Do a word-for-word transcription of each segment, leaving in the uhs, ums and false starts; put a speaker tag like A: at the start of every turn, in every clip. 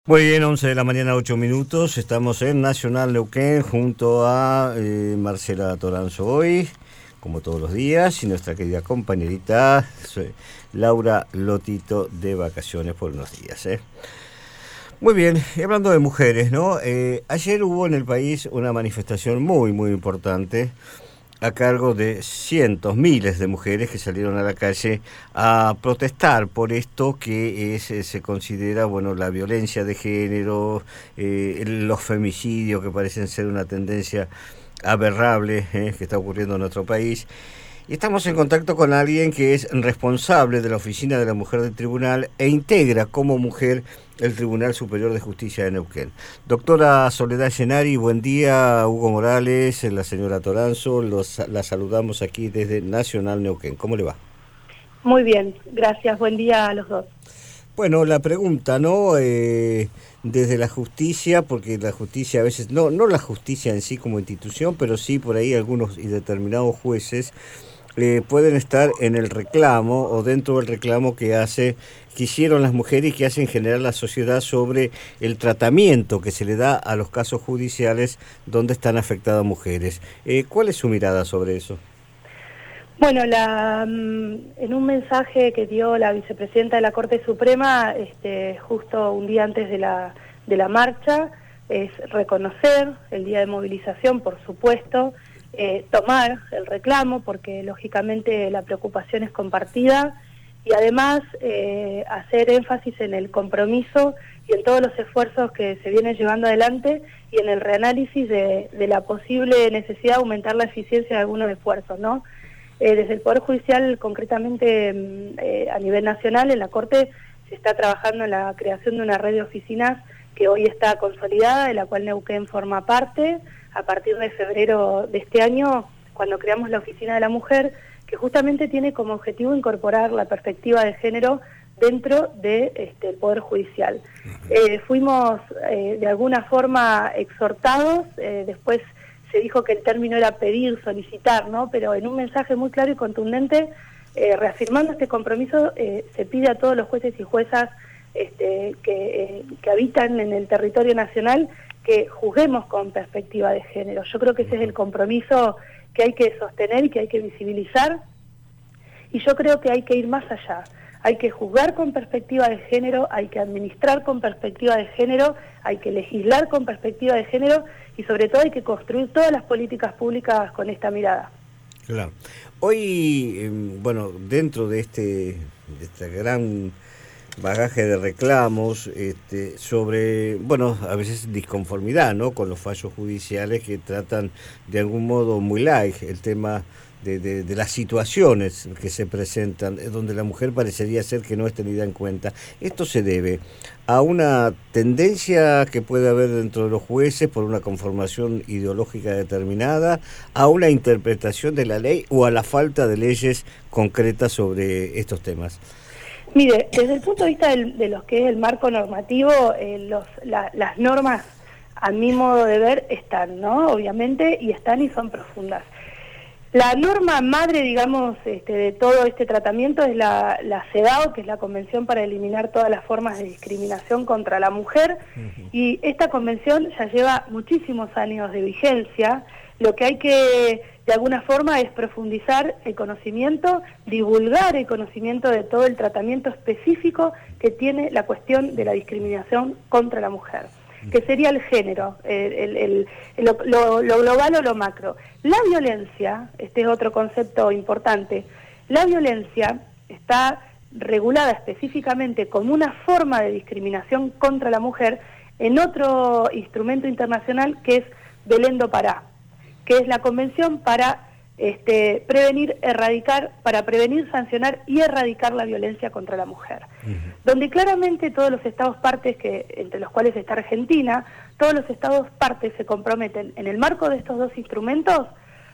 A: Muy bien, once de la mañana, ocho minutos. Estamos en Nacional Neuquén junto a eh, Marcela Toranzo hoy, como todos los días, y nuestra querida compañerita Laura Lotito de vacaciones por unos días. ¿eh? Muy bien, y hablando de mujeres, ¿no? Eh, ayer hubo en el país una manifestación muy, muy importante a cargo de cientos, miles de mujeres que salieron a la calle a protestar por esto que es, se considera, bueno, la violencia de género, eh, los femicidios que parecen ser una tendencia aberrable eh, que está ocurriendo en nuestro país. Y estamos en contacto con alguien que es responsable de la Oficina de la Mujer del Tribunal e integra como mujer el Tribunal Superior de Justicia de Neuquén. Doctora Soledad Llenari, buen día. Hugo Morales, la señora Toranzo, los, la saludamos aquí desde Nacional Neuquén. ¿Cómo le va?
B: Muy bien, gracias. Buen día a los dos.
A: Bueno, la pregunta, ¿no? Eh, desde la justicia, porque la justicia a veces, no, no la justicia en sí como institución, pero sí por ahí algunos y determinados jueces Eh, pueden estar en el reclamo o dentro del reclamo que hace que hicieron las mujeres y que hace en general la sociedad sobre el tratamiento que se le da a los casos judiciales donde están afectadas mujeres. Eh, ¿Cuál es su mirada sobre eso?
B: Bueno, la, en un mensaje que dio la vicepresidenta de la Corte Suprema, este, justo un día antes de la, de la marcha, es reconocer el día de movilización, por supuesto, Eh, tomar el reclamo, porque lógicamente la preocupación es compartida, y además eh, hacer énfasis en el compromiso y en todos los esfuerzos que se vienen llevando adelante y en el reanálisis de, de la posible necesidad de aumentar la eficiencia de algunos esfuerzos, ¿no? Eh, desde el Poder Judicial, concretamente eh, a nivel nacional, en la Corte se está trabajando en la creación de una red de oficinas que hoy está consolidada, de la cual Neuquén forma parte, a partir de febrero de este año, cuando creamos la Oficina de la Mujer, que justamente tiene como objetivo incorporar la perspectiva de género dentro de, este, el Poder Judicial. Eh, fuimos eh, de alguna forma exhortados, eh, después se dijo que el término era pedir, solicitar, ¿no? Pero en un mensaje muy claro y contundente, eh, reafirmando este compromiso, eh, se pide a todos los jueces y juezas este, que, eh, que habitan en el territorio nacional que juzguemos con perspectiva de género. Yo creo que ese es el compromiso que hay que sostener y que hay que visibilizar, y yo creo que hay que ir más allá. Hay que juzgar con perspectiva de género, hay que administrar con perspectiva de género, hay que legislar con perspectiva de género, y sobre todo hay que construir todas las políticas públicas con esta mirada.
A: Claro. Hoy, eh, bueno, dentro de este, de esta gran bagaje de reclamos este, sobre, bueno, a veces disconformidad, ¿no?, con los fallos judiciales que tratan de algún modo muy light el tema de, de, de las situaciones que se presentan, donde la mujer parecería ser que no es tenida en cuenta. Esto se debe a una tendencia que puede haber dentro de los jueces por una conformación ideológica determinada, a una interpretación de la ley o a la falta de leyes concretas sobre estos temas.
B: Mire, desde el punto de vista del, de lo que es el marco normativo, eh, los, la, las normas, a mi modo de ver, están, ¿no? Obviamente, y están y son profundas. La norma madre, digamos, este, de todo este tratamiento es la, la CEDAW, que es la Convención para eliminar todas las formas de discriminación contra la mujer, uh-huh. Y esta convención ya lleva muchísimos años de vigencia. Lo que hay que, de alguna forma, es profundizar el conocimiento, divulgar el conocimiento de todo el tratamiento específico que tiene la cuestión de la discriminación contra la mujer, que sería el género, el, el, el, lo, lo, lo global o lo macro. La violencia, este es otro concepto importante, la violencia está regulada específicamente como una forma de discriminación contra la mujer en otro instrumento internacional que es Belém do Pará, que es la Convención para este, prevenir, erradicar, para prevenir, sancionar y erradicar la violencia contra la mujer. Uh-huh. Donde claramente todos los estados partes, que entre los cuales está Argentina, todos los estados partes se comprometen en el marco de estos dos instrumentos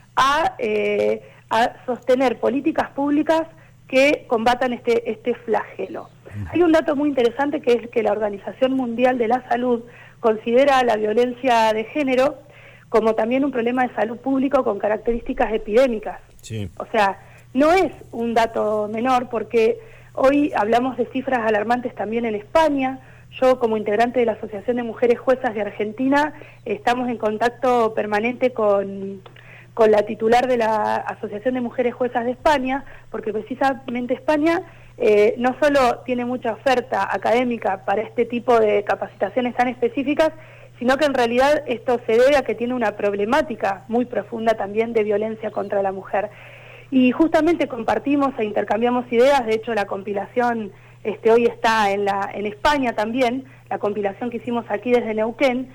B: a, eh, a sostener políticas públicas que combatan este, este flagelo. Uh-huh. Hay un dato muy interesante, que es que la Organización Mundial de la Salud considera la violencia de género como también un problema de salud pública con características epidémicas. Sí. O sea, no es un dato menor, porque hoy hablamos de cifras alarmantes también en España. yo como integrante de la Asociación de Mujeres Juezas de Argentina, estamos en contacto permanente con, con la titular de la Asociación de Mujeres Juezas de España, porque precisamente España eh, no solo tiene mucha oferta académica para este tipo de capacitaciones tan específicas, sino que en realidad esto se debe a que tiene una problemática muy profunda también de violencia contra la mujer. Y justamente compartimos e intercambiamos ideas, de hecho la compilación este, hoy está en, la, en España también, la compilación que hicimos aquí desde Neuquén,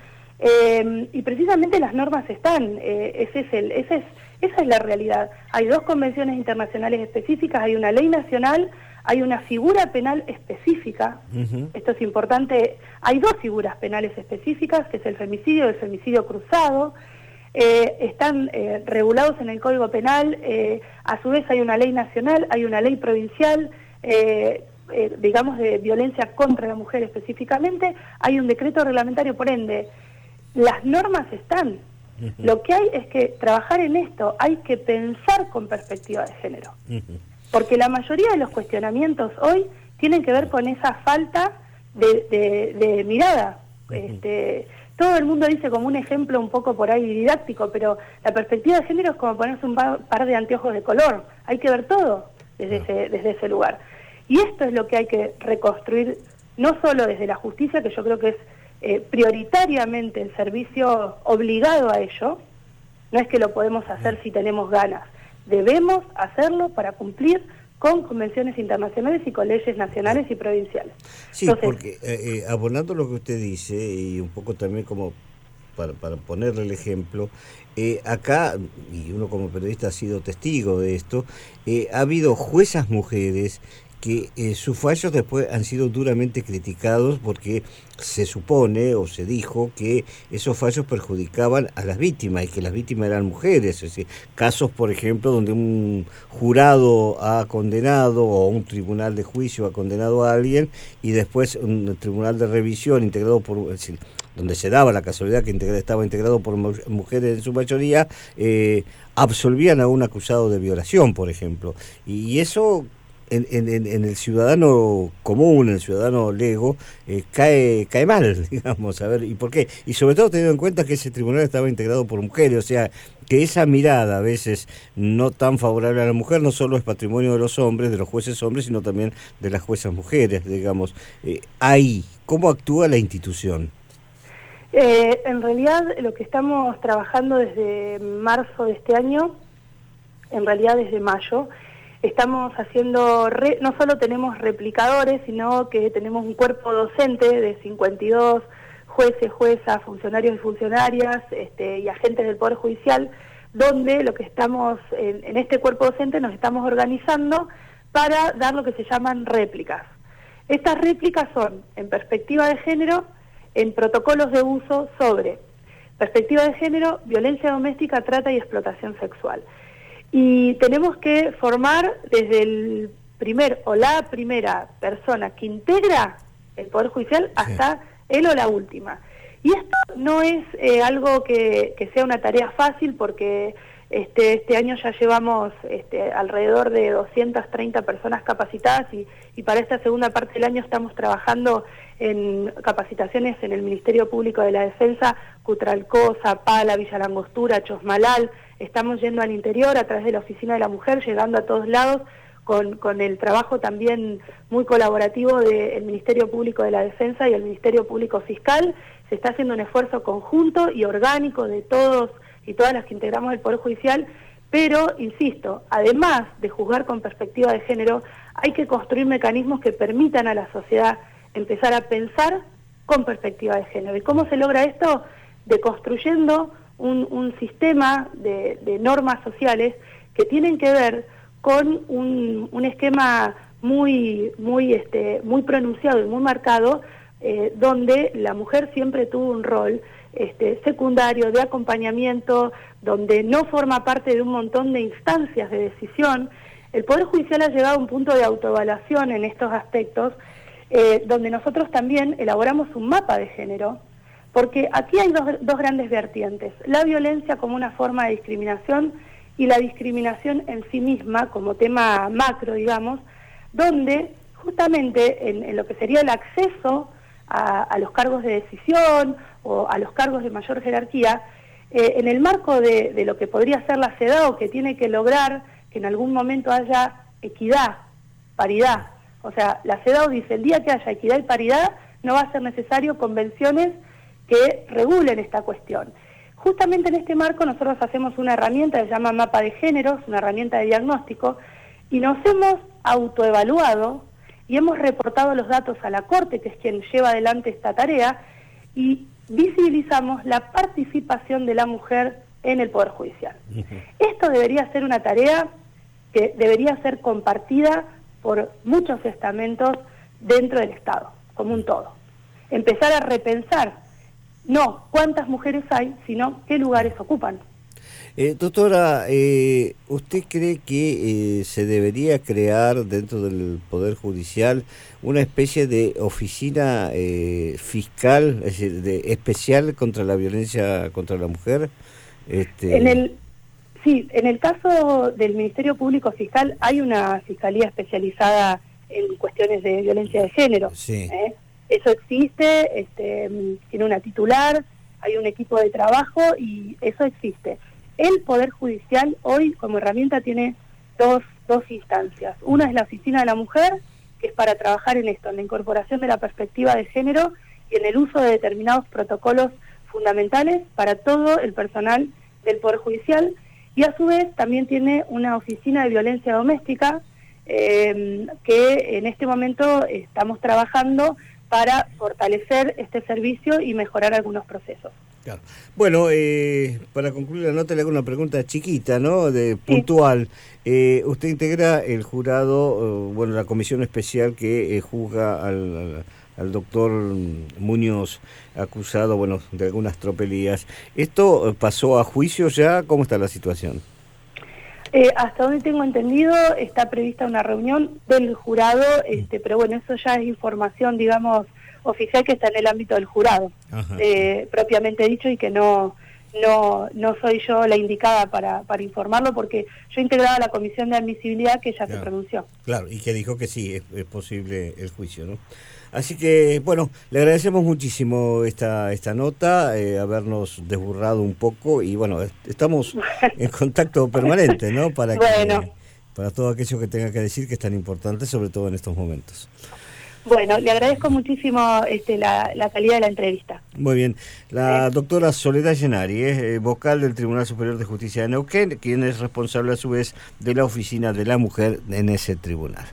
B: eh, y precisamente las normas están, eh, ese es el, ese es, esa es la realidad. Hay dos convenciones internacionales específicas, hay una ley nacional, hay una figura penal específica, uh-huh. Esto es importante, hay dos figuras penales específicas, que es el femicidio y el femicidio cruzado, eh, están eh, regulados en el Código Penal, eh, a su vez hay una ley nacional, hay una ley provincial, eh, eh, digamos de violencia contra la mujer específicamente, hay un decreto reglamentario, por ende, las normas están. Uh-huh. Lo que hay es que trabajar en esto, hay que pensar con perspectiva de género. Uh-huh. Porque la mayoría de los cuestionamientos hoy tienen que ver con esa falta de, de, de mirada. Uh-huh. Este, todo el mundo dice como un ejemplo un poco por ahí didáctico, pero la perspectiva de género es como ponerse un par de anteojos de color. Hay que ver todo desde, uh-huh. ese, desde ese lugar. Y esto es lo que hay que reconstruir, no solo desde la justicia, que yo creo que es eh, prioritariamente el servicio obligado a ello, no es que lo podemos hacer uh-huh. si tenemos ganas. Debemos hacerlo para cumplir con convenciones internacionales y con leyes nacionales y provinciales.
A: Sí, Entonces, porque eh, eh, abonando lo que usted dice, y un poco también como para, para ponerle el ejemplo, eh, acá, y uno como periodista ha sido testigo de esto, eh, ha habido juezas mujeres que eh, sus fallos después han sido duramente criticados porque se supone o se dijo que esos fallos perjudicaban a las víctimas y que las víctimas eran mujeres. Es decir, casos, por ejemplo, donde un jurado ha condenado o un tribunal de juicio ha condenado a alguien y después un tribunal de revisión integrado por... Es decir, donde se daba la casualidad que integra, estaba integrado por mujeres en su mayoría, eh, absolvían a un acusado de violación, por ejemplo. Y, y eso... En, en, en el ciudadano común, en el ciudadano lego, eh, cae cae mal, digamos, a ver, ¿y por qué? Y sobre todo teniendo en cuenta que ese tribunal estaba integrado por mujeres, o sea, que esa mirada a veces no tan favorable a la mujer no solo es patrimonio de los hombres, de los jueces hombres, sino también de las juezas mujeres, digamos. Eh, ahí, ¿cómo actúa la institución?
B: Eh, en realidad, lo que estamos trabajando desde marzo de este año, en realidad desde mayo, estamos haciendo, re, no solo tenemos replicadores, sino que tenemos un cuerpo docente de cincuenta y dos jueces, juezas, funcionarios y funcionarias este, y agentes del Poder Judicial, donde lo que estamos, en, en este cuerpo docente nos estamos organizando para dar lo que se llaman réplicas. Estas réplicas son en perspectiva de género, en protocolos de uso sobre perspectiva de género, violencia doméstica, trata y explotación sexual. Y tenemos que formar desde el primer o la primera persona que integra el Poder Judicial hasta sí. él o la última. Y esto no es eh, algo que, que sea una tarea fácil porque este, este año ya llevamos este, alrededor de doscientas treinta personas capacitadas y, y para esta segunda parte del año estamos trabajando en capacitaciones en el Ministerio Público de la Defensa, Cutralcó, Zapala, Villa Langostura, Chosmalal. Estamos yendo al interior a través de la Oficina de la Mujer, llegando a todos lados, con, con el trabajo también muy colaborativo del Ministerio Público de la Defensa y el Ministerio Público Fiscal. Se está haciendo un esfuerzo conjunto y orgánico de todos y todas las que integramos el Poder Judicial, pero, insisto, además de juzgar con perspectiva de género, hay que construir mecanismos que permitan a la sociedad empezar a pensar con perspectiva de género. ¿Y cómo se logra esto? Deconstruyendo Un, un sistema de, de normas sociales que tienen que ver con un, un esquema muy muy este muy pronunciado y muy marcado, eh, donde la mujer siempre tuvo un rol este, secundario de acompañamiento, donde no forma parte de un montón de instancias de decisión. El Poder Judicial ha llegado a un punto de autoevaluación en estos aspectos, eh, donde nosotros también elaboramos un mapa de género. Porque aquí hay dos, dos grandes vertientes, la violencia como una forma de discriminación y la discriminación en sí misma como tema macro, digamos, donde justamente en, en lo que sería el acceso a, a los cargos de decisión o a los cargos de mayor jerarquía, eh, en el marco de, de lo que podría ser la CEDAW, que tiene que lograr que en algún momento haya equidad, paridad. O sea, la CEDAW dice, el día que haya equidad y paridad, no va a ser necesario convenciones que regulen esta cuestión. Justamente en este marco nosotros hacemos una herramienta que se llama Mapa de Géneros, una herramienta de diagnóstico, y nos hemos autoevaluado y hemos reportado los datos a la Corte, que es quien lleva adelante esta tarea, y visibilizamos la participación de la mujer en el Poder Judicial. Uh-huh. Esto debería ser una tarea que debería ser compartida por muchos estamentos dentro del Estado, como un todo. Empezar a repensar, no cuántas mujeres hay, sino qué lugares ocupan.
A: Eh, doctora, eh, ¿usted cree que eh, se debería crear dentro del Poder Judicial una especie de oficina eh, fiscal, es decir, de, especial contra la violencia contra la mujer? Este...
B: En el, sí, en el caso del Ministerio Público Fiscal hay una fiscalía especializada en cuestiones de violencia de género.
A: Sí.
B: ¿eh? Eso existe, este, tiene una titular, hay un equipo de trabajo y eso existe. El Poder Judicial hoy como herramienta tiene dos, dos instancias. Una es la Oficina de la Mujer, que es para trabajar en esto, en la incorporación de la perspectiva de género y en el uso de determinados protocolos fundamentales para todo el personal del Poder Judicial, y a su vez también tiene una Oficina de Violencia Doméstica, eh, que en este momento estamos trabajando para fortalecer este servicio y mejorar algunos procesos.
A: Claro. Bueno, eh, para concluir la nota le hago una pregunta chiquita, ¿no? De puntual. Sí. Eh, usted integra el jurado, eh, bueno, la comisión especial que eh, juzga al, al, al doctor Muñoz, acusado, bueno, de algunas tropelías. ¿Esto pasó a juicio ya? ¿Cómo está la situación?
B: Eh, hasta donde tengo entendido, está prevista una reunión del jurado, este, pero bueno, eso ya es información, digamos, oficial que está en el ámbito del jurado, eh, propiamente dicho, y que no no no soy yo la indicada para, para informarlo, porque yo integraba la comisión de admisibilidad que ya claro, se pronunció.
A: Claro, y que dijo que sí, es, es posible el juicio, ¿no? Así que, bueno, le agradecemos muchísimo esta esta nota, eh, habernos desburrado un poco, y bueno, estamos en contacto permanente, ¿no? Para
B: bueno.
A: que, para todo aquello que tenga que decir, que es tan importante, sobre todo en estos momentos.
B: Bueno, le agradezco muchísimo este, la, la calidad de la entrevista.
A: Muy bien. La ¿Eh? doctora Soledad Llenari, eh, vocal del Tribunal Superior de Justicia de Neuquén, quien es responsable a su vez de la Oficina de la Mujer en ese tribunal.